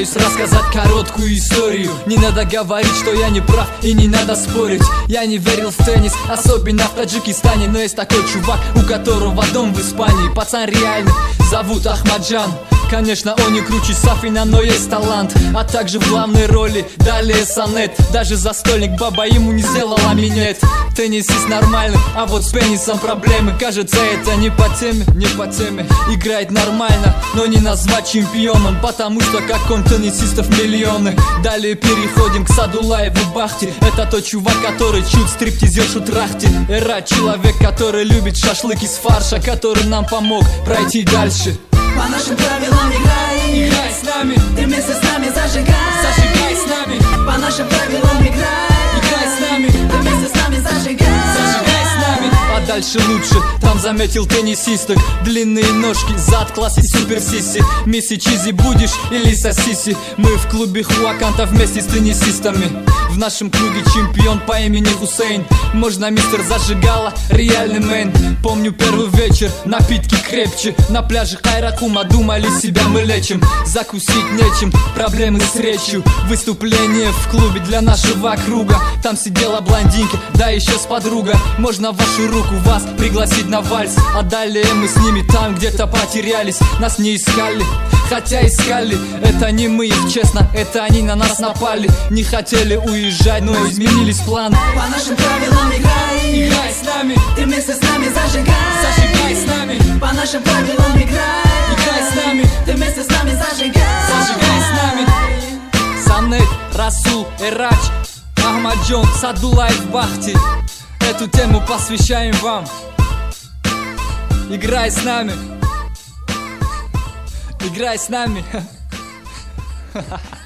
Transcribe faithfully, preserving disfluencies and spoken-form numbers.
Постараюсь рассказать короткую историю. Не надо говорить, что я не прав, и не надо спорить. Я не верил в теннис, особенно в Таджикистане. Но есть такой чувак, у которого дом в Испании. Пацан реальный, зовут Ахмаджан. Конечно, он не круче Сафина, но есть талант. А также в главной роли далее сонет. Даже застольник баба ему не сделала минет. Теннисист нормальный, а вот с пенисом проблемы. Кажется, это не по теме, не по теме. Играет нормально, но не назвать чемпионом, потому что как он теннисистов миллионы. Далее переходим к Садулаеву Бахте. Это тот чувак, который чуть стриптизершу трахте. Эра, человек, который любит шашлык из фарша, который нам помог пройти дальше. По нашим правилам играй, играй с нами, ты вместе с нами зажигай, зажигай с нами. По нашим правилам играй, играй с нами, ты вместе с нами зажигай, зажигай с нами. А дальше лучше, там заметил теннисисток. Длинные ножки, зад, класс и супер сиси. Мисси Чизи будешь или сосиси? Мы в клубе Хуаканта вместе с теннисистами. В нашем клубе чемпион по имени Хусейн. Можно мистер Зажигала, реальный мэн. Помню первый вечер, напитки крепче. На пляже Хайракума думали, себя мы лечим. Закусить нечем, проблемы с речью. Выступление в клубе для нашего круга. Там сидела блондинка, да еще с подругой. Можно вашу руку, вас пригласить на вальс. А далее мы с ними там где-то потерялись. Нас не искали, хотя искали. Это не мы их, честно, это они на нас напали. Не хотели уезжать, но изменились планы. По нашим правилам играй, играй с нами, ты вместе с нами зажигай, зажигай с нами. По нашим правилам играй, играй с нами, ты вместе с нами зажигай, зажигай с нами. Санет, Расул, Эрач, Ахмаджон, Садулаев Бахте. Эту тему посвящаем вам. Играй с нами, играй с нами.